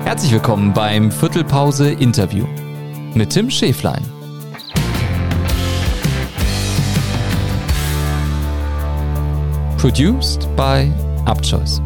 Herzlich willkommen beim Viertelpause Interview mit Tim Schäflein. Produced by Upchoice.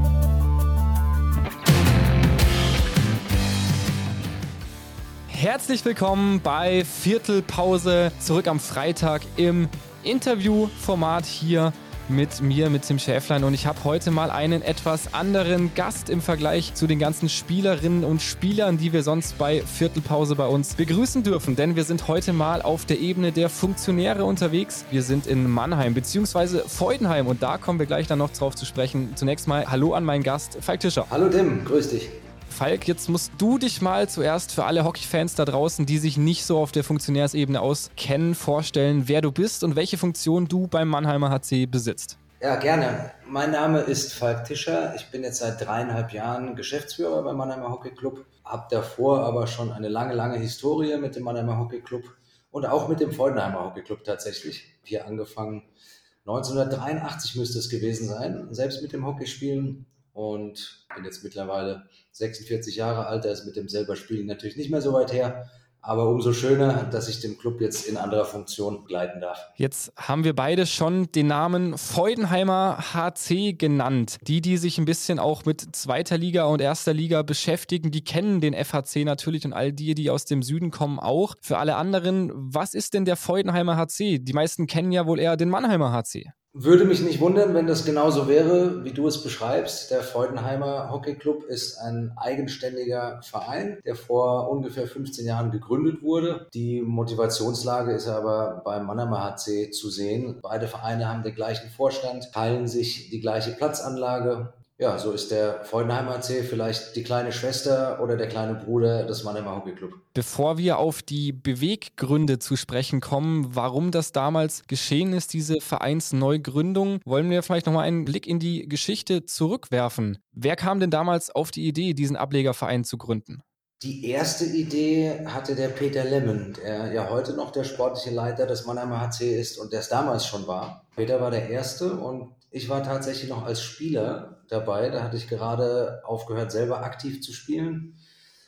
Herzlich willkommen bei Viertelpause, zurück am Freitag im Interviewformat hier mit mir, mit Tim Schäflein, und ich habe heute mal einen etwas anderen Gast im Vergleich zu den ganzen Spielerinnen und Spielern, die wir sonst bei Viertelpause bei uns begrüßen dürfen, denn wir sind heute mal auf der Ebene der Funktionäre unterwegs. Wir sind in Mannheim bzw. Feudenheim und da kommen wir gleich dann noch drauf zu sprechen. Zunächst mal Hallo an meinen Gast Falk Tischer. Hallo Tim, grüß dich. Falk, jetzt musst du dich mal zuerst für alle Hockeyfans da draußen, die sich nicht so auf der Funktionärsebene auskennen, vorstellen, wer du bist und welche Funktion du beim Mannheimer HC besitzt. Ja, gerne. Mein Name ist Falk Tischer. Ich bin jetzt seit 3,5 Jahren Geschäftsführer beim Mannheimer Hockey Club. Habe davor aber schon eine lange Historie mit dem Mannheimer Hockey Club und auch mit dem Feudenheimer Hockey Club tatsächlich. Hier angefangen 1983 müsste es gewesen sein, selbst mit dem Hockeyspielen. Und bin jetzt mittlerweile 46 Jahre alt, da ist mit dem selber Spielen natürlich nicht mehr so weit her. Aber umso schöner, dass ich den Club jetzt in anderer Funktion begleiten darf. Jetzt haben wir beide schon den Namen Feudenheimer HC genannt. Die sich ein bisschen auch mit zweiter Liga und erster Liga beschäftigen, die kennen den FHC natürlich und all die aus dem Süden kommen auch. Für alle anderen, was ist denn der Feudenheimer HC? Die meisten kennen ja wohl eher den Mannheimer HC. Würde mich nicht wundern, wenn das genauso wäre, wie du es beschreibst. Der Feudenheimer Hockey Club ist ein eigenständiger Verein, der vor ungefähr 15 Jahren gegründet wurde. Die Motivationslage ist aber beim Mannheimer HC zu sehen. Beide Vereine haben den gleichen Vorstand, teilen sich die gleiche Platzanlage. Ja, so ist der Feudenheimer HC vielleicht die kleine Schwester oder der kleine Bruder des Mannheimer Hockey Club. Bevor wir auf die Beweggründe zu sprechen kommen, warum das damals geschehen ist, diese Vereinsneugründung, wollen wir vielleicht nochmal einen Blick in die Geschichte zurückwerfen. Wer kam denn damals auf die Idee, diesen Ablegerverein zu gründen? Die erste Idee hatte der Peter Lemmen, der ja heute noch der sportliche Leiter des Mannheimer HC ist und der es damals schon war. Peter war der Erste und ich war tatsächlich noch als Spieler dabei. Da hatte ich gerade aufgehört, selber aktiv zu spielen.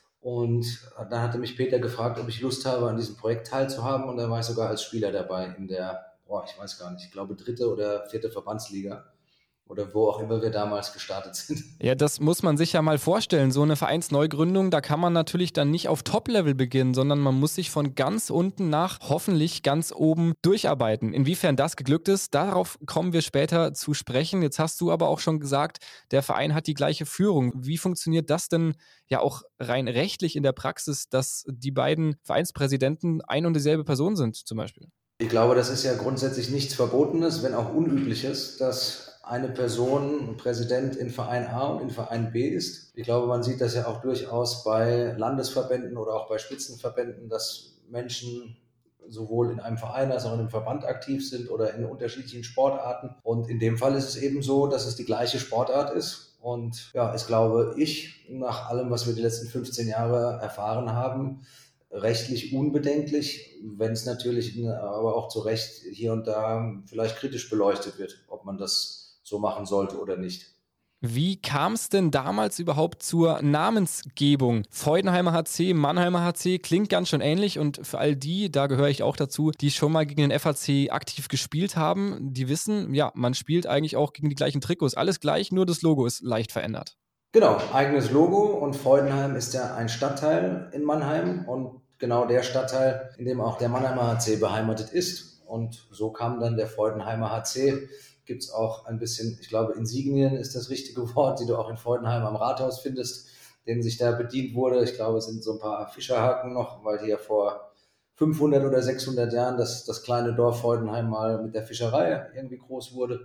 Und dann hatte mich Peter gefragt, ob ich Lust habe, an diesem Projekt teilzuhaben. Und da war ich sogar als Spieler dabei in der, ich weiß gar nicht, ich glaube 3. oder 4. Verbandsliga. Oder wo auch immer wir damals gestartet sind. Ja, das muss man sich ja mal vorstellen. So eine Vereinsneugründung, da kann man natürlich dann nicht auf Top-Level beginnen, sondern man muss sich von ganz unten nach hoffentlich ganz oben durcharbeiten. Inwiefern das geglückt ist, darauf kommen wir später zu sprechen. Jetzt hast du aber auch schon gesagt, der Verein hat die gleiche Führung. Wie funktioniert das denn ja auch rein rechtlich in der Praxis, dass die beiden Vereinspräsidenten ein und dieselbe Person sind zum Beispiel? Ich glaube, das ist ja grundsätzlich nichts Verbotenes, wenn auch Unübliches, dass eine Person, ein Präsident in Verein A und in Verein B ist. Ich glaube, man sieht das ja auch durchaus bei Landesverbänden oder auch bei Spitzenverbänden, dass Menschen sowohl in einem Verein als auch in einem Verband aktiv sind oder in unterschiedlichen Sportarten. Und in dem Fall ist es eben so, dass es die gleiche Sportart ist. Und ja, ist, glaube ich, nach allem, was wir die letzten 15 Jahre erfahren haben, rechtlich unbedenklich, wenn es natürlich aber auch zu Recht hier und da vielleicht kritisch beleuchtet wird, ob man das so machen sollte oder nicht. Wie kam es denn damals überhaupt zur Namensgebung? Feudenheimer HC, Mannheimer HC klingt ganz schön ähnlich und für all die, da gehöre ich auch dazu, die schon mal gegen den FHC aktiv gespielt haben, die wissen, ja, man spielt eigentlich auch gegen die gleichen Trikots. Alles gleich, nur das Logo ist leicht verändert. Genau, eigenes Logo und Feudenheim ist ja ein Stadtteil in Mannheim und genau der Stadtteil, in dem auch der Mannheimer HC beheimatet ist. Und so kam dann der Feudenheimer HC. Gibt es auch ein bisschen, ich glaube, Insignien ist das richtige Wort, die du auch in Feudenheim am Rathaus findest, denen sich da bedient wurde. Ich glaube, es sind so ein paar Fischerhaken noch, weil hier vor 500 oder 600 Jahren das kleine Dorf Feudenheim mal mit der Fischerei irgendwie groß wurde.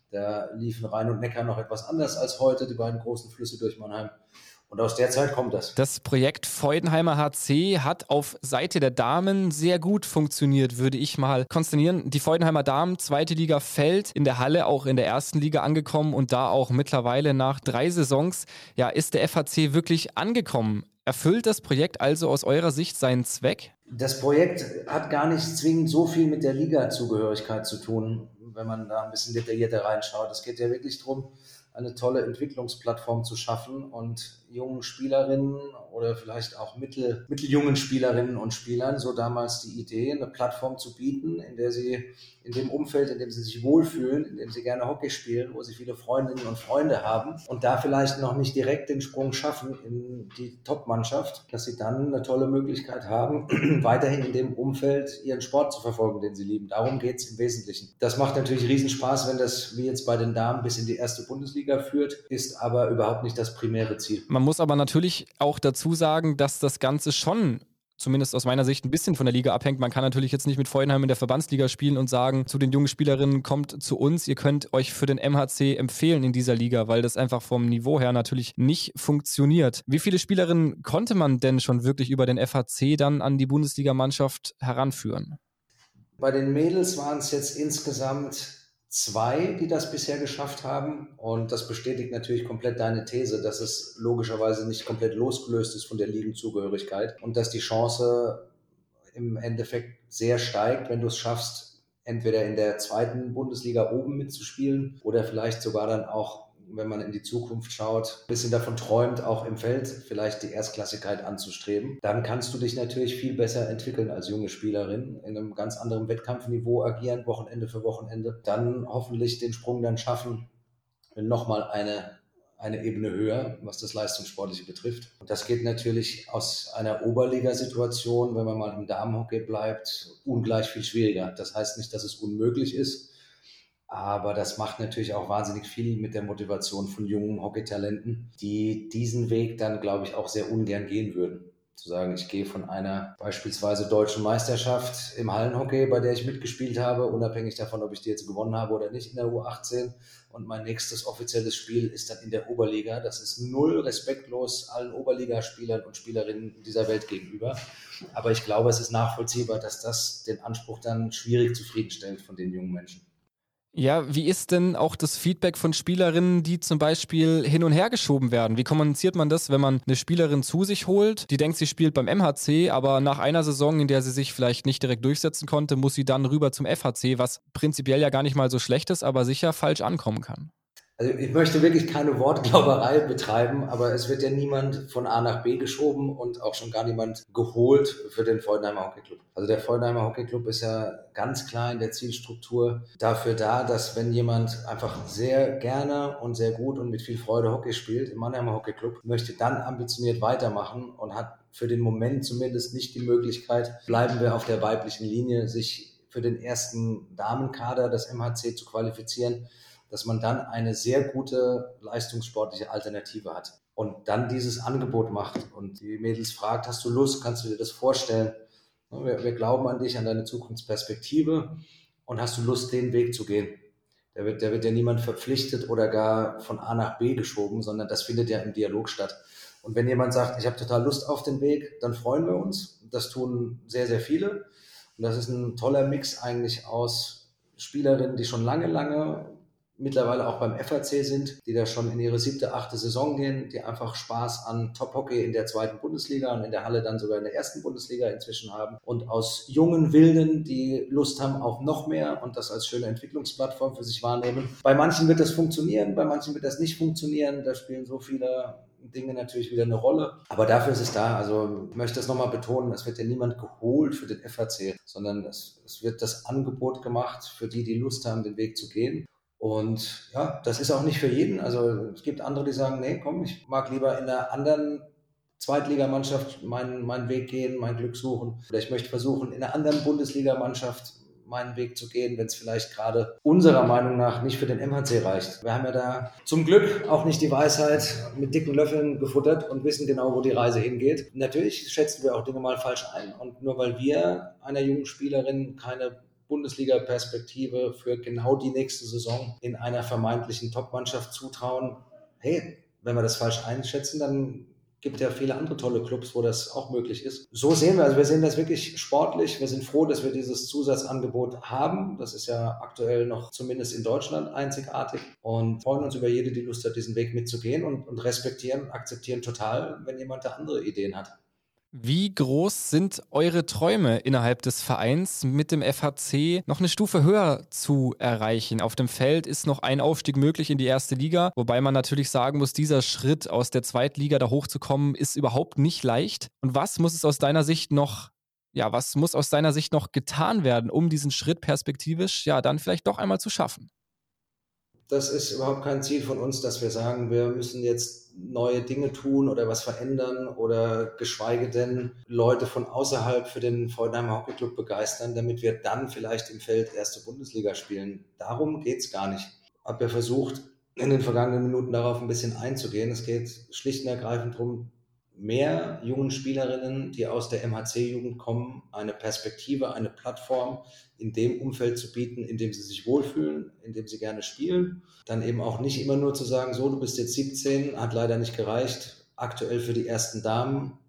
Da liefen Rhein und Neckar noch etwas anders als heute, die beiden großen Flüsse durch Mannheim. Und aus der Zeit kommt das. Das Projekt Feudenheimer HC hat auf Seite der Damen sehr gut funktioniert, würde ich mal konstatieren. Die Feudenheimer Damen, zweite Liga fällt, in der Halle auch in der ersten Liga angekommen und da auch mittlerweile nach 3 Saisons, ja, ist der FHC wirklich angekommen. Erfüllt das Projekt also aus eurer Sicht seinen Zweck? Das Projekt hat gar nicht zwingend so viel mit der Liga-Zugehörigkeit zu tun, wenn man da ein bisschen detaillierter reinschaut. Es geht ja wirklich darum, eine tolle Entwicklungsplattform zu schaffen und jungen Spielerinnen oder vielleicht auch mitteljungen Spielerinnen und Spielern so damals die Idee, eine Plattform zu bieten, in der sie in dem Umfeld, in dem sie sich wohlfühlen, in dem sie gerne Hockey spielen, wo sie viele Freundinnen und Freunde haben und da vielleicht noch nicht direkt den Sprung schaffen in die Top-Mannschaft, dass sie dann eine tolle Möglichkeit haben, weiterhin in dem Umfeld ihren Sport zu verfolgen, den sie lieben. Darum geht es im Wesentlichen. Das macht natürlich Riesenspaß, wenn das wie jetzt bei den Damen bis in die erste Bundesliga führt, ist aber überhaupt nicht das primäre Ziel. Man muss aber natürlich auch dazu sagen, dass das Ganze schon, zumindest aus meiner Sicht, ein bisschen von der Liga abhängt. Man kann natürlich jetzt nicht mit Freudenheim in der Verbandsliga spielen und sagen zu den jungen Spielerinnen, kommt zu uns, ihr könnt euch für den MHC empfehlen in dieser Liga, weil das einfach vom Niveau her natürlich nicht funktioniert. Wie viele Spielerinnen konnte man denn schon wirklich über den FHC dann an die Bundesligamannschaft heranführen? Bei den Mädels waren es jetzt insgesamt 2, die das bisher geschafft haben. Und das bestätigt natürlich komplett deine These, dass es logischerweise nicht komplett losgelöst ist von der Ligenzugehörigkeit und dass die Chance im Endeffekt sehr steigt, wenn du es schaffst, entweder in der zweiten Bundesliga oben mitzuspielen oder vielleicht sogar dann auch, wenn man in die Zukunft schaut, ein bisschen davon träumt, auch im Feld vielleicht die Erstklassigkeit anzustreben. Dann kannst du dich natürlich viel besser entwickeln als junge Spielerin, in einem ganz anderen Wettkampfniveau agieren, Wochenende für Wochenende. Dann hoffentlich den Sprung dann schaffen, nochmal eine Ebene höher, was das Leistungssportliche betrifft. Und das geht natürlich aus einer Oberligasituation, wenn man mal im Damenhockey bleibt, ungleich viel schwieriger. Das heißt nicht, dass es unmöglich ist, aber das macht natürlich auch wahnsinnig viel mit der Motivation von jungen Hockeytalenten, die diesen Weg dann, glaube ich, auch sehr ungern gehen würden. Zu sagen, ich gehe von einer beispielsweise deutschen Meisterschaft im Hallenhockey, bei der ich mitgespielt habe, unabhängig davon, ob ich die jetzt gewonnen habe oder nicht in der U18. Und mein nächstes offizielles Spiel ist dann in der Oberliga. Das ist null respektlos allen Oberligaspielern und Spielerinnen dieser Welt gegenüber. Aber ich glaube, es ist nachvollziehbar, dass das den Anspruch dann schwierig zufriedenstellt von den jungen Menschen. Ja, wie ist denn auch das Feedback von Spielerinnen, die zum Beispiel hin und her geschoben werden? Wie kommuniziert man das, wenn man eine Spielerin zu sich holt, die denkt, sie spielt beim MHC, aber nach einer Saison, in der sie sich vielleicht nicht direkt durchsetzen konnte, muss sie dann rüber zum FHC, was prinzipiell ja gar nicht mal so schlecht ist, aber sicher falsch ankommen kann? Also ich möchte wirklich keine Wortglauberei betreiben, aber es wird ja niemand von A nach B geschoben und auch schon gar niemand geholt für den Freudenheimer Hockey Club. Also der Freudenheimer Hockey Club ist ja ganz klar in der Zielstruktur dafür da, dass wenn jemand einfach sehr gerne und sehr gut und mit viel Freude Hockey spielt im Mannheimer Hockey Club, möchte dann ambitioniert weitermachen und hat für den Moment zumindest nicht die Möglichkeit, bleiben wir auf der weiblichen Linie, sich für den ersten Damenkader des MHC zu qualifizieren, dass man dann eine sehr gute leistungssportliche Alternative hat und dann dieses Angebot macht und die Mädels fragt, hast du Lust, kannst du dir das vorstellen? Wir glauben an dich, an deine Zukunftsperspektive und hast du Lust, den Weg zu gehen? Da wird ja niemand verpflichtet oder gar von A nach B geschoben, sondern das findet ja im Dialog statt. Und wenn jemand sagt, ich habe total Lust auf den Weg, dann freuen wir uns. Das tun sehr, sehr viele. Und das ist ein toller Mix eigentlich aus Spielerinnen, die schon lange mittlerweile auch beim FAC sind, die da schon in ihre 7., 8. Saison gehen, die einfach Spaß an Top-Hockey in der 2. Bundesliga und in der Halle dann sogar in der 1. Bundesliga inzwischen haben und aus jungen Wilden, die Lust haben auf noch mehr und das als schöne Entwicklungsplattform für sich wahrnehmen. Bei manchen wird das funktionieren, bei manchen wird das nicht funktionieren, da spielen so viele Dinge natürlich wieder eine Rolle, aber dafür ist es da. Also ich möchte das nochmal betonen, es wird ja niemand geholt für den FAC, sondern es wird das Angebot gemacht für die, die Lust haben, den Weg zu gehen. Und ja, das ist auch nicht für jeden. Also es gibt andere, die sagen, nee, komm, ich mag lieber in einer anderen Zweitligamannschaft meinen Weg gehen, mein Glück suchen. Oder ich möchte versuchen, in einer anderen Bundesligamannschaft meinen Weg zu gehen, wenn es vielleicht gerade unserer Meinung nach nicht für den MHC reicht. Wir haben ja da zum Glück auch nicht die Weisheit mit dicken Löffeln gefuttert und wissen genau, wo die Reise hingeht. Natürlich schätzen wir auch Dinge mal falsch ein. Und nur weil wir einer jungen Spielerin keine Bundesliga-Perspektive für genau die nächste Saison in einer vermeintlichen Top-Mannschaft zutrauen. Hey, wenn wir das falsch einschätzen, dann gibt ja viele andere tolle Clubs, wo das auch möglich ist. So sehen wir, also wir sehen das wirklich sportlich. Wir sind froh, dass wir dieses Zusatzangebot haben. Das ist ja aktuell noch zumindest in Deutschland einzigartig und freuen uns über jede, die Lust hat, diesen Weg mitzugehen und respektieren, akzeptieren total, wenn jemand da andere Ideen hat. Wie groß sind eure Träume innerhalb des Vereins, mit dem FHC noch eine Stufe höher zu erreichen? Auf dem Feld ist noch ein Aufstieg möglich in die erste Liga, wobei man natürlich sagen muss, dieser Schritt aus der Zweitliga da hochzukommen, ist überhaupt nicht leicht. Und was muss aus deiner Sicht noch getan werden, um diesen Schritt perspektivisch ja dann vielleicht doch einmal zu schaffen? Das ist überhaupt kein Ziel von uns, dass wir sagen, wir müssen jetzt neue Dinge tun oder was verändern oder geschweige denn Leute von außerhalb für den Freudenheimer Hockey Club begeistern, damit wir dann vielleicht im Feld erste Bundesliga spielen. Darum geht's gar nicht. Hab ja versucht, in den vergangenen Minuten darauf ein bisschen einzugehen. Es geht schlicht und ergreifend darum, mehr jungen Spielerinnen, die aus der MHC-Jugend kommen, eine Perspektive, eine Plattform in dem Umfeld zu bieten, in dem sie sich wohlfühlen, in dem sie gerne spielen. Dann eben auch nicht immer nur zu sagen, so, du bist jetzt 17, hat leider nicht gereicht, aktuell für die ersten Damen.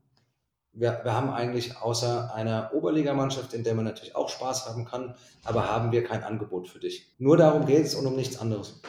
Wir haben eigentlich außer einer Oberligamannschaft, in der man natürlich auch Spaß haben kann, aber haben wir kein Angebot für dich. Nur darum geht es und um nichts anderes.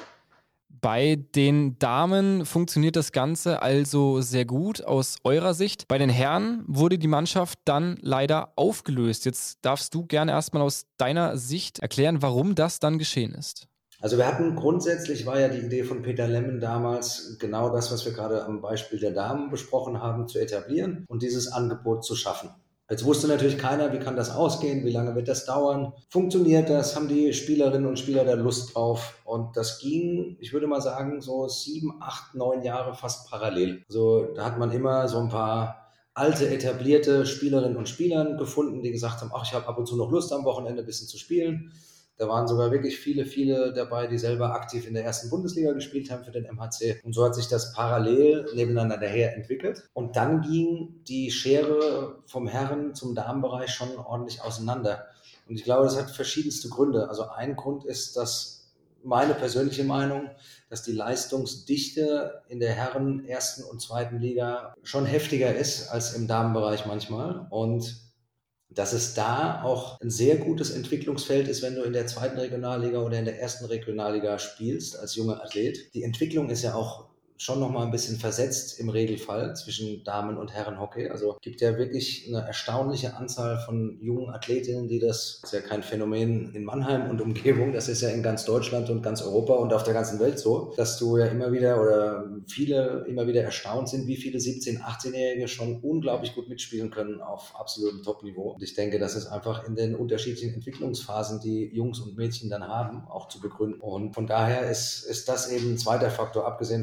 Bei den Damen funktioniert das Ganze also sehr gut aus eurer Sicht. Bei den Herren wurde die Mannschaft dann leider aufgelöst. Jetzt darfst du gerne erstmal aus deiner Sicht erklären, warum das dann geschehen ist. Also wir hatten grundsätzlich, war ja die Idee von Peter Lemmen damals, genau das, was wir gerade am Beispiel der Damen besprochen haben, zu etablieren und dieses Angebot zu schaffen. Jetzt wusste natürlich keiner, wie kann das ausgehen, wie lange wird das dauern, funktioniert das, haben die Spielerinnen und Spieler da Lust drauf, und das ging, ich würde mal sagen, so 7, 8, 9 Jahre fast parallel. Also da hat man immer so ein paar alte, etablierte Spielerinnen und Spieler gefunden, die gesagt haben, ach, ich habe ab und zu noch Lust am Wochenende ein bisschen zu spielen. Da waren sogar wirklich viele dabei, die selber aktiv in der ersten Bundesliga gespielt haben für den MHC. Und so hat sich das parallel nebeneinander daher entwickelt. Und dann ging die Schere vom Herren- zum Damenbereich schon ordentlich auseinander. Und ich glaube, das hat verschiedenste Gründe. Also ein Grund ist, dass meine persönliche Meinung, dass die Leistungsdichte in der Herren-, ersten und zweiten Liga schon heftiger ist als im Damenbereich manchmal. Und dass es da auch ein sehr gutes Entwicklungsfeld ist, wenn du in der zweiten Regionalliga oder in der ersten Regionalliga spielst als junger Athlet. Die Entwicklung ist ja auch schon noch mal ein bisschen versetzt im Regelfall zwischen Damen- und Herrenhockey. Also gibt ja wirklich eine erstaunliche Anzahl von jungen Athletinnen, das ist ja kein Phänomen in Mannheim und Umgebung, das ist ja in ganz Deutschland und ganz Europa und auf der ganzen Welt so, dass du ja immer wieder oder viele immer wieder erstaunt sind, wie viele 17-, 18-Jährige schon unglaublich gut mitspielen können auf absolutem Top-Niveau. Und ich denke, das ist einfach in den unterschiedlichen Entwicklungsphasen, die Jungs und Mädchen dann haben, auch zu begründen. Und von daher ist das eben ein zweiter Faktor, abgesehen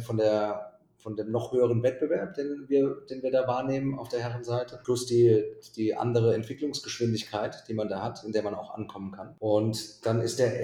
von dem noch höheren Wettbewerb, den wir da wahrnehmen auf der Herrenseite, plus die andere Entwicklungsgeschwindigkeit, die man da hat, in der man auch ankommen kann. Und dann ist der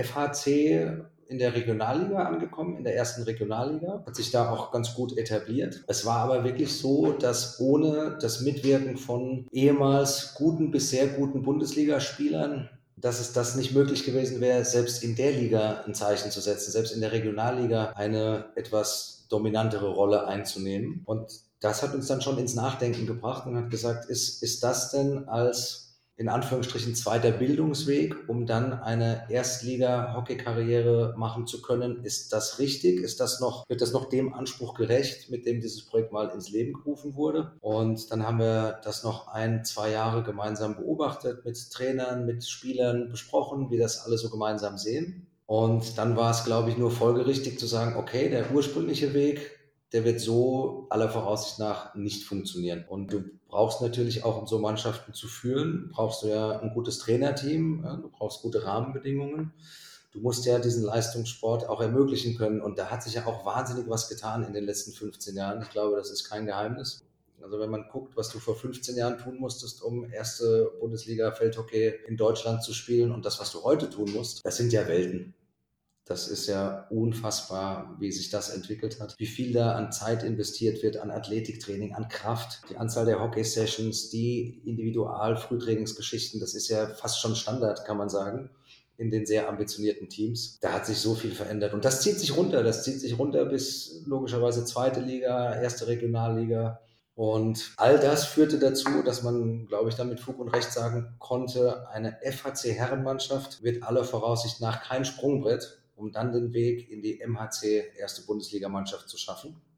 FHC in der Regionalliga angekommen, in der ersten Regionalliga, hat sich da auch ganz gut etabliert. Es war aber wirklich so, dass ohne das Mitwirken von ehemals guten bis sehr guten Bundesligaspielern, dass es das nicht möglich gewesen wäre, selbst in der Liga ein Zeichen zu setzen, selbst in der Regionalliga eine etwas dominantere Rolle einzunehmen. Und das hat uns dann schon ins Nachdenken gebracht und hat gesagt, ist das denn als in Anführungsstrichen zweiter Bildungsweg, um dann eine Erstliga-Hockey-Karriere machen zu können? Ist das richtig? Wird das noch dem Anspruch gerecht, mit dem dieses Projekt mal ins Leben gerufen wurde? Und dann haben wir das noch 1, 2 Jahre gemeinsam beobachtet, mit Trainern, mit Spielern besprochen, wie das alle so gemeinsam sehen. Und dann war es, glaube ich, nur folgerichtig zu sagen, okay, der ursprüngliche Weg, der wird so aller Voraussicht nach nicht funktionieren. Und du brauchst natürlich auch, um so Mannschaften zu führen, brauchst du ja ein gutes Trainerteam, ja, du brauchst gute Rahmenbedingungen. Du musst ja diesen Leistungssport auch ermöglichen können. Und da hat sich ja auch wahnsinnig was getan in den letzten 15 Jahren. Ich glaube, das ist kein Geheimnis. Also wenn man guckt, was du vor 15 Jahren tun musstest, um erste Bundesliga Feldhockey in Deutschland zu spielen, und das, was du heute tun musst, das sind ja Welten. Das ist ja unfassbar, wie sich das entwickelt hat. Wie viel da an Zeit investiert wird, an Athletiktraining, an Kraft, die Anzahl der Hockey-Sessions, die Individual-Frühtrainingsgeschichten, das ist ja fast schon Standard, kann man sagen, in den sehr ambitionierten Teams. Da hat sich so viel verändert. Und das zieht sich runter. Das zieht sich runter bis logischerweise zweite Liga, erste Regionalliga. Und all das führte dazu, dass man, glaube ich, dann mit Fug und Recht sagen konnte, eine FHC-Herrenmannschaft wird aller Voraussicht nach kein Sprungbrett, um dann den Weg in die MHC erste Bundesligamannschaft zu schaffen.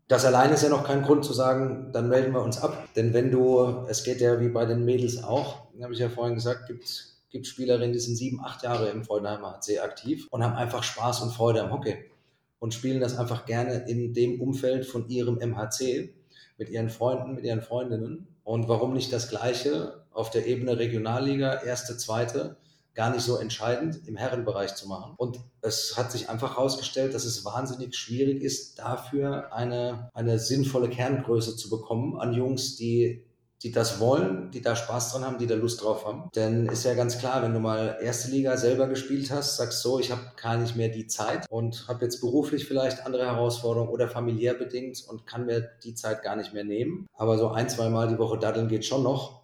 Das allein ist ja noch kein Grund zu sagen, dann melden wir uns ab. Denn es geht ja wie bei den Mädels auch, habe ich ja vorhin gesagt, gibt Spielerinnen, die sind 7, 8 Jahre im Freudenheimer HC aktiv und haben einfach Spaß und Freude am Hockey und spielen das einfach gerne in dem Umfeld von ihrem MHC mit ihren Freunden, mit ihren Freundinnen. Und warum nicht das Gleiche auf der Ebene Regionalliga, erste, zweite, gar nicht so entscheidend im Herrenbereich zu machen. Und es hat sich einfach herausgestellt, dass es wahnsinnig schwierig ist, dafür eine sinnvolle Kerngröße zu bekommen an Jungs, die das wollen, die da Spaß dran haben, die da Lust drauf haben. Denn ist ja ganz klar, wenn du mal erste Liga selber gespielt hast, sagst so, ich habe gar nicht mehr die Zeit und habe jetzt beruflich vielleicht andere Herausforderungen oder familiär bedingt und kann mir die Zeit gar nicht mehr nehmen. Aber so 1, 2 Mal die Woche daddeln geht schon noch.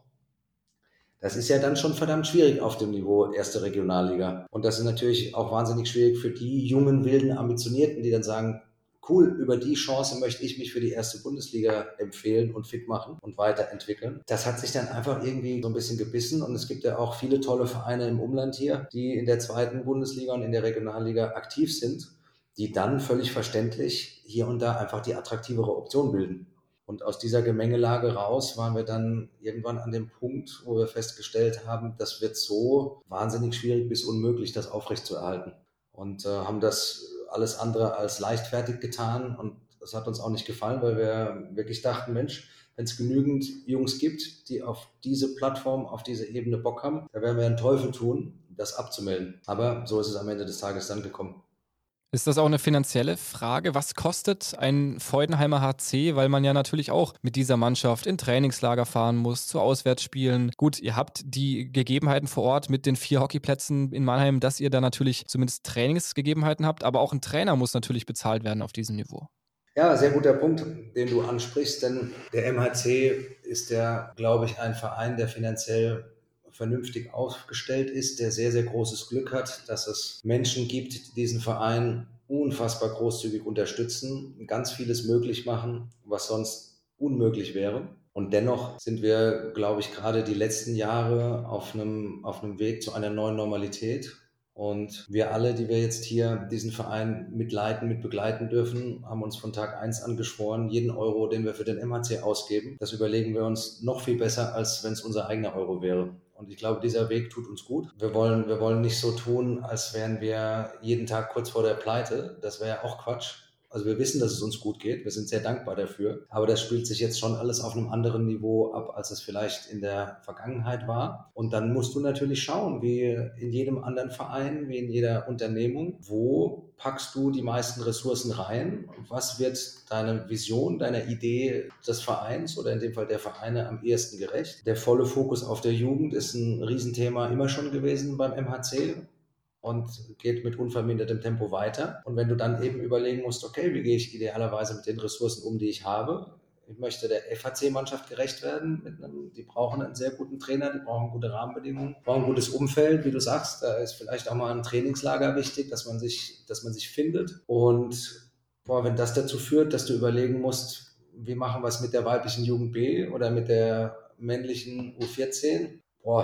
Das ist ja dann schon verdammt schwierig auf dem Niveau erste Regionalliga. Und das ist natürlich auch wahnsinnig schwierig für die jungen, wilden, Ambitionierten, die dann sagen, cool, über die Chance möchte ich mich für die erste Bundesliga empfehlen und fit machen und weiterentwickeln. Das hat sich dann einfach irgendwie so ein bisschen gebissen und es gibt ja auch viele tolle Vereine im Umland hier, die in der zweiten Bundesliga und in der Regionalliga aktiv sind, die dann völlig verständlich hier und da einfach die attraktivere Option bilden. Und aus dieser Gemengelage raus waren wir dann irgendwann an dem Punkt, wo wir festgestellt haben, das wird so wahnsinnig schwierig bis unmöglich, das aufrechtzuerhalten. Und haben das alles andere als leichtfertig getan. Und das hat uns auch nicht gefallen, weil wir wirklich dachten, Mensch, wenn es genügend Jungs gibt, die auf diese Plattform, auf diese Ebene Bock haben, da werden wir einen Teufel tun, das abzumelden. Aber so ist es am Ende des Tages dann gekommen. Ist das auch eine finanzielle Frage? Was kostet ein Freudenheimer HC? Weil man ja natürlich auch mit dieser Mannschaft in Trainingslager fahren muss, zu Auswärtsspielen. Gut, ihr habt die Gegebenheiten vor Ort mit den 4 Hockeyplätzen in Mannheim, dass ihr da natürlich zumindest Trainingsgegebenheiten habt, aber auch ein Trainer muss natürlich bezahlt werden auf diesem Niveau. Ja, sehr guter Punkt, den du ansprichst, denn der MHC ist ja, glaube ich, ein Verein, der finanziell vernünftig aufgestellt ist, der sehr, sehr großes Glück hat, dass es Menschen gibt, die diesen Verein unfassbar großzügig unterstützen, ganz vieles möglich machen, was sonst unmöglich wäre. Und dennoch sind wir, glaube ich, gerade die letzten Jahre auf einem Weg zu einer neuen Normalität. Und wir alle, die wir jetzt hier diesen Verein mitleiten, mit begleiten dürfen, haben uns von Tag 1 an geschworen, jeden Euro, den wir für den MHC ausgeben, das überlegen wir uns noch viel besser, als wenn es unser eigener Euro wäre. Und ich glaube, dieser Weg tut uns gut. Wir wollen nicht so tun, als wären wir jeden Tag kurz vor der Pleite. Das wäre ja auch Quatsch. Also wir wissen, dass es uns gut geht. Wir sind sehr dankbar dafür. Aber das spielt sich jetzt schon alles auf einem anderen Niveau ab, als es vielleicht in der Vergangenheit war. Und dann musst du natürlich schauen, wie in jedem anderen Verein, wie in jeder Unternehmung, wo packst du die meisten Ressourcen rein? Was wird deiner Vision, deiner Idee des Vereins oder in dem Fall der Vereine am ehesten gerecht? Der volle Fokus auf der Jugend ist ein Riesenthema immer schon gewesen beim MHC und geht mit unvermindertem Tempo weiter. Und wenn du dann eben überlegen musst, okay, wie gehe ich idealerweise mit den Ressourcen um, die ich habe? Ich möchte der FHC-Mannschaft gerecht werden. Die brauchen einen sehr guten Trainer, die brauchen gute Rahmenbedingungen, brauchen ein gutes Umfeld, wie du sagst. Da ist vielleicht auch mal ein Trainingslager wichtig, dass man sich findet. Und wenn das dazu führt, dass du überlegen musst, wie machen wir es mit der weiblichen Jugend B oder mit der männlichen U14,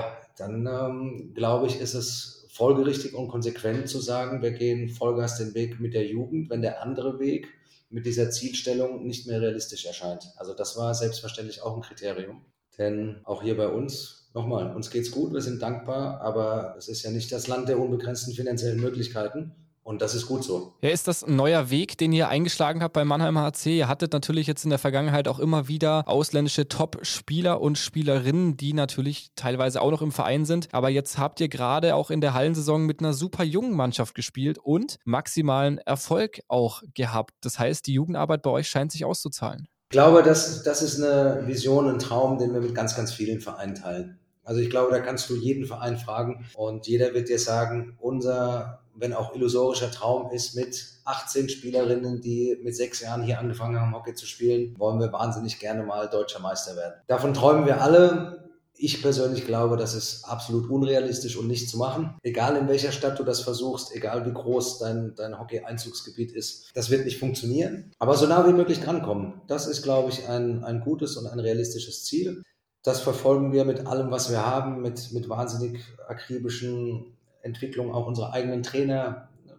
dann glaube ich, ist es folgerichtig und konsequent zu sagen, wir gehen Vollgas den Weg mit der Jugend, wenn der andere Weg mit dieser Zielstellung nicht mehr realistisch erscheint. Also das war selbstverständlich auch ein Kriterium. Denn auch hier bei uns, nochmal, uns geht's gut, wir sind dankbar, aber es ist ja nicht das Land der unbegrenzten finanziellen Möglichkeiten. Und das ist gut so. Ja, ist das ein neuer Weg, den ihr eingeschlagen habt beim Mannheimer HC? Ihr hattet natürlich jetzt in der Vergangenheit auch immer wieder ausländische Top-Spieler und Spielerinnen, die natürlich teilweise auch noch im Verein sind. Aber jetzt habt ihr gerade auch in der Hallensaison mit einer super jungen Mannschaft gespielt und maximalen Erfolg auch gehabt. Das heißt, die Jugendarbeit bei euch scheint sich auszuzahlen. Ich glaube, das ist eine Vision, ein Traum, den wir mit ganz, ganz vielen Vereinen teilen. Also ich glaube, da kannst du jeden Verein fragen und jeder wird dir sagen, unser, wenn auch illusorischer Traum ist, mit 18 Spielerinnen, die mit 6 Jahren hier angefangen haben, Hockey zu spielen, wollen wir wahnsinnig gerne mal deutscher Meister werden. Davon träumen wir alle. Ich persönlich glaube, das ist absolut unrealistisch und nicht zu machen. Egal in welcher Stadt du das versuchst, egal wie groß dein Hockey-Einzugsgebiet ist, das wird nicht funktionieren. Aber so nah wie möglich drankommen, das ist, glaube ich, ein gutes und ein realistisches Ziel. Das verfolgen wir mit allem, was wir haben, mit wahnsinnig akribischen Entwicklungen auch unserer eigenen Trainer.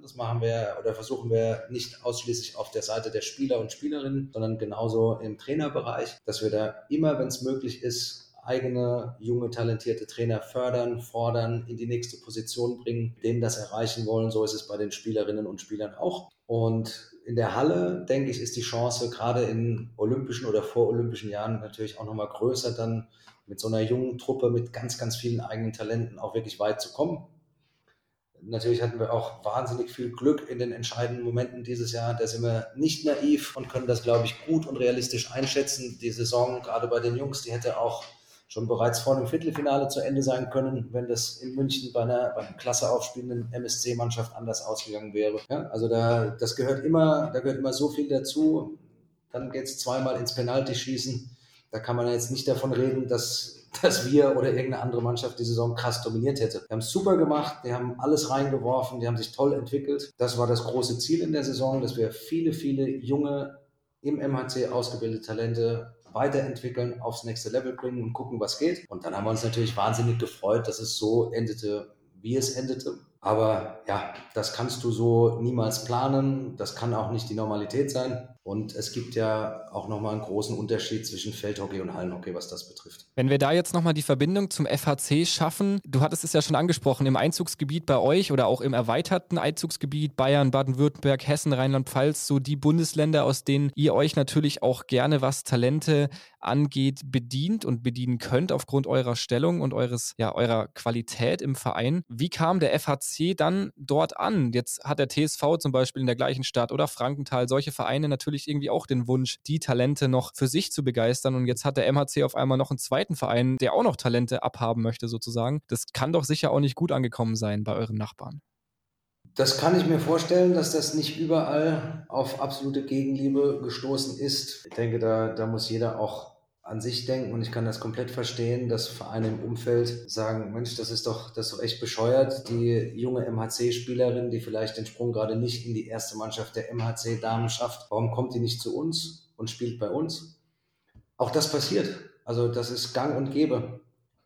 Das machen wir oder versuchen wir nicht ausschließlich auf der Seite der Spieler und Spielerinnen, sondern genauso im Trainerbereich, dass wir da immer, wenn es möglich ist, eigene, junge, talentierte Trainer fördern, fordern, in die nächste Position bringen, denen das erreichen wollen. So ist es bei den Spielerinnen und Spielern auch. Und in der Halle, denke ich, ist die Chance gerade in olympischen oder vorolympischen Jahren natürlich auch nochmal größer, dann mit so einer jungen Truppe mit ganz, ganz vielen eigenen Talenten auch wirklich weit zu kommen. Natürlich hatten wir auch wahnsinnig viel Glück in den entscheidenden Momenten dieses Jahr. Da sind wir nicht naiv und können das, glaube ich, gut und realistisch einschätzen. Die Saison, gerade bei den Jungs, die hätte auch schon bereits vor dem Viertelfinale zu Ende sein können, wenn das in München bei einer klasse aufspielenden MSC-Mannschaft anders ausgegangen wäre. Ja, also da gehört immer so viel dazu. Dann geht es zweimal ins Penaltyschießen. Da kann man jetzt nicht davon reden, dass wir oder irgendeine andere Mannschaft die Saison krass dominiert hätte. Die haben es super gemacht, die haben alles reingeworfen, die haben sich toll entwickelt. Das war das große Ziel in der Saison, dass wir viele, viele junge, im MHC ausgebildete Talente weiterentwickeln, aufs nächste Level bringen und gucken, was geht. Und dann haben wir uns natürlich wahnsinnig gefreut, dass es so endete, wie es endete. Aber ja, das kannst du so niemals planen. Das kann auch nicht die Normalität sein. Und es gibt ja auch nochmal einen großen Unterschied zwischen Feldhockey und Hallenhockey, was das betrifft. Wenn wir da jetzt nochmal die Verbindung zum FHC schaffen, du hattest es ja schon angesprochen, im Einzugsgebiet bei euch oder auch im erweiterten Einzugsgebiet Bayern, Baden-Württemberg, Hessen, Rheinland-Pfalz, so die Bundesländer, aus denen ihr euch natürlich auch gerne, was Talente angeht, bedient und bedienen könnt aufgrund eurer Stellung und eurer Qualität im Verein. Wie kam der FHC dann dort an? Jetzt hat der TSV zum Beispiel in der gleichen Stadt oder Frankenthal, solche Vereine natürlich irgendwie auch den Wunsch, die Talente noch für sich zu begeistern. Und jetzt hat der MHC auf einmal noch einen zweiten Verein, der auch noch Talente abhaben möchte sozusagen. Das kann doch sicher auch nicht gut angekommen sein bei euren Nachbarn. Das kann ich mir vorstellen, dass das nicht überall auf absolute Gegenliebe gestoßen ist. Ich denke, da muss jeder auch an sich denken und ich kann das komplett verstehen, dass Vereine im Umfeld sagen, Mensch, das ist doch echt bescheuert. Die junge MHC-Spielerin, die vielleicht den Sprung gerade nicht in die erste Mannschaft der MHC-Damen schafft, warum kommt die nicht zu uns und spielt bei uns? Auch das passiert. Also das ist gang und gäbe.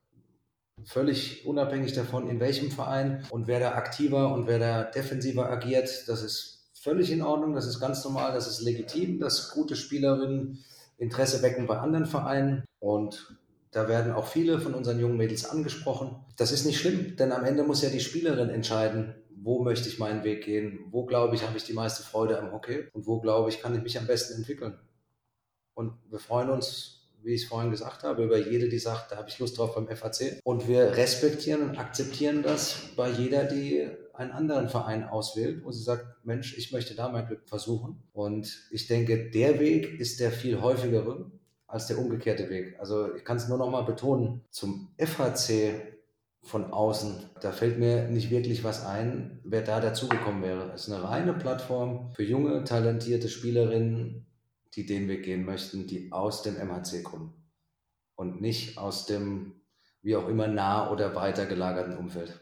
Völlig unabhängig davon, in welchem Verein und wer da aktiver und wer da defensiver agiert, das ist völlig in Ordnung, das ist ganz normal, das ist legitim, dass gute Spielerinnen Interesse wecken bei anderen Vereinen und da werden auch viele von unseren jungen Mädels angesprochen. Das ist nicht schlimm, denn am Ende muss ja die Spielerin entscheiden, wo möchte ich meinen Weg gehen, wo glaube ich, habe ich die meiste Freude am Hockey und wo glaube ich, kann ich mich am besten entwickeln. Und wir freuen uns, wie ich es vorhin gesagt habe, über jede, die sagt, da habe ich Lust drauf beim FAC. Und wir respektieren und akzeptieren das bei jeder, die einen anderen Verein auswählt, wo sie sagt, Mensch, ich möchte da mein Glück versuchen. Und ich denke, der Weg ist der viel häufigere als der umgekehrte Weg. Also ich kann es nur noch mal betonen, zum FHC von außen, da fällt mir nicht wirklich was ein, wer da dazugekommen wäre. Es ist eine reine Plattform für junge, talentierte Spielerinnen, die den Weg gehen möchten, die aus dem MHC kommen und nicht aus dem, wie auch immer, nah oder weiter gelagerten Umfeld.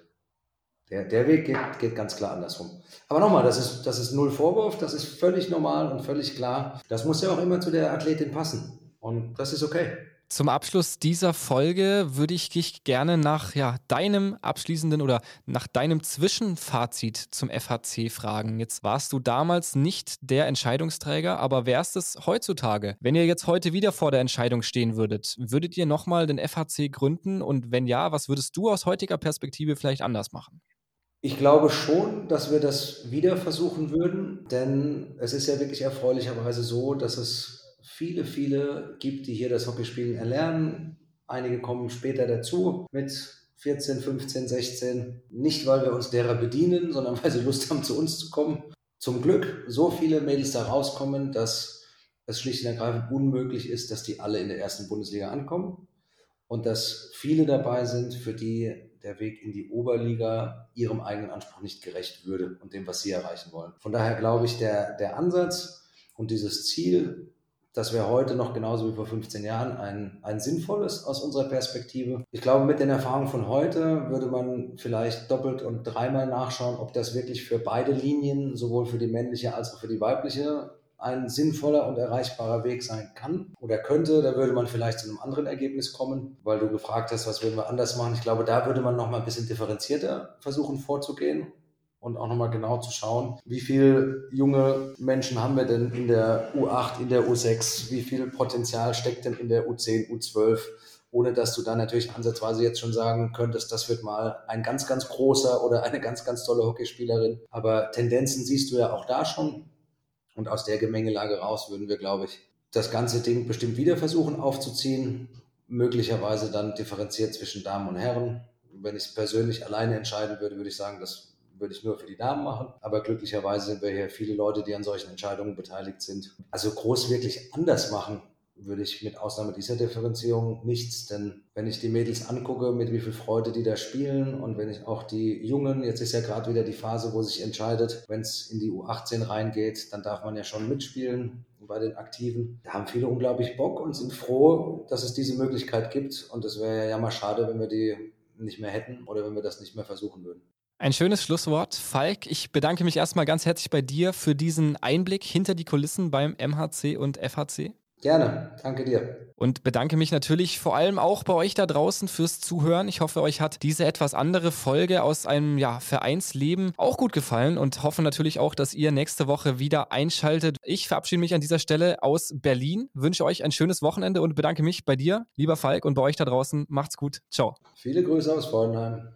Der Weg geht ganz klar andersrum. Aber nochmal, das ist null Vorwurf, das ist völlig normal und völlig klar. Das muss ja auch immer zu der Athletin passen und das ist okay. Zum Abschluss dieser Folge würde ich dich gerne nach deinem abschließenden oder nach deinem Zwischenfazit zum FHC fragen. Jetzt warst du damals nicht der Entscheidungsträger, aber wärst es heutzutage? Wenn ihr jetzt heute wieder vor der Entscheidung stehen würdet ihr nochmal den FHC gründen? Und wenn ja, was würdest du aus heutiger Perspektive vielleicht anders machen? Ich glaube schon, dass wir das wieder versuchen würden, denn es ist ja wirklich erfreulicherweise so, dass es viele, viele gibt, die hier das Hockeyspielen erlernen. Einige kommen später dazu mit 14, 15, 16. Nicht, weil wir uns derer bedienen, sondern weil sie Lust haben, zu uns zu kommen. Zum Glück so viele Mädels da rauskommen, dass es schlicht und ergreifend unmöglich ist, dass die alle in der ersten Bundesliga ankommen. Und dass viele dabei sind, für die der Weg in die Oberliga ihrem eigenen Anspruch nicht gerecht würde und dem, was sie erreichen wollen. Von daher glaube ich, der Ansatz und dieses Ziel, das wäre heute noch genauso wie vor 15 Jahren ein sinnvolles aus unserer Perspektive. Ich glaube, mit den Erfahrungen von heute würde man vielleicht doppelt und dreimal nachschauen, ob das wirklich für beide Linien, sowohl für die männliche als auch für die weibliche, ein sinnvoller und erreichbarer Weg sein kann oder könnte. Da würde man vielleicht zu einem anderen Ergebnis kommen, weil du gefragt hast, was würden wir anders machen. Ich glaube, da würde man noch mal ein bisschen differenzierter versuchen vorzugehen. und auch nochmal genau zu schauen, wie viele junge Menschen haben wir denn in der U8, in der U6, wie viel Potenzial steckt denn in der U10, U12, ohne dass du dann natürlich ansatzweise jetzt schon sagen könntest, das wird mal ein ganz, ganz großer oder eine ganz, ganz tolle Hockeyspielerin. Aber Tendenzen siehst du ja auch da schon. Und aus der Gemengelage raus würden wir, glaube ich, das ganze Ding bestimmt wieder versuchen aufzuziehen. Möglicherweise dann differenziert zwischen Damen und Herren. Wenn ich es persönlich alleine entscheiden würde, würde ich sagen, das würde ich nur für die Damen machen. Aber glücklicherweise sind wir hier viele Leute, die an solchen Entscheidungen beteiligt sind. Also groß wirklich anders machen würde ich mit Ausnahme dieser Differenzierung nichts, denn wenn ich die Mädels angucke, mit wie viel Freude die da spielen und wenn ich auch die Jungen, jetzt ist ja gerade wieder die Phase, wo sich entscheidet, wenn es in die U18 reingeht, dann darf man ja schon mitspielen bei den Aktiven. Da haben viele unglaublich Bock und sind froh, dass es diese Möglichkeit gibt und es wäre ja mal schade, wenn wir die nicht mehr hätten oder wenn wir das nicht mehr versuchen würden. Ein schönes Schlusswort. Falk, ich bedanke mich erstmal ganz herzlich bei dir für diesen Einblick hinter die Kulissen beim MHC und FHC. Gerne, danke dir. Und bedanke mich natürlich vor allem auch bei euch da draußen fürs Zuhören. Ich hoffe, euch hat diese etwas andere Folge aus einem Vereinsleben auch gut gefallen und hoffe natürlich auch, dass ihr nächste Woche wieder einschaltet. Ich verabschiede mich an dieser Stelle aus Berlin, wünsche euch ein schönes Wochenende und bedanke mich bei dir, lieber Falk, und bei euch da draußen. Macht's gut. Ciao. Viele Grüße aus Frauenheim.